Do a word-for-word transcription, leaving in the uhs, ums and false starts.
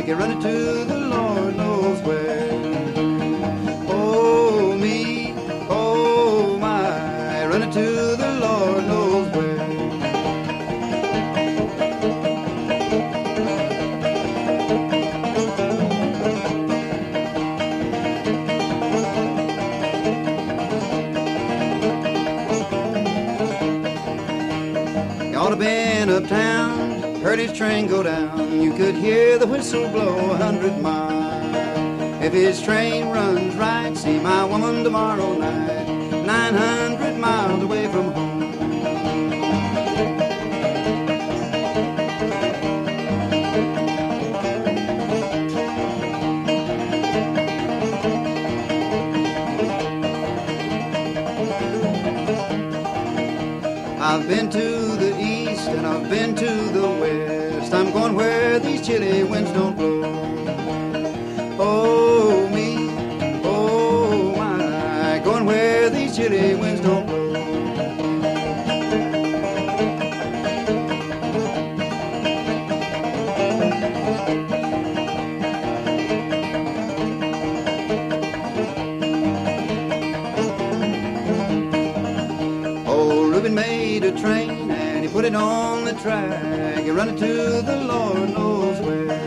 You're running to the Lord knows where. Oh me, oh my, running to the Lord knows where. You ought to been uptown, heard his train go down. You could hear the whistle blow a hundred miles. If his train runs right, see my woman tomorrow night, nine hundred miles away from home. I've been to the east and I've been to the west. I'm going where these chilly winds don't blow. Oh me, oh my, going where these chilly winds don't blow. Old Reuben made a train and he put it on the track. He run it to the Lord knows where.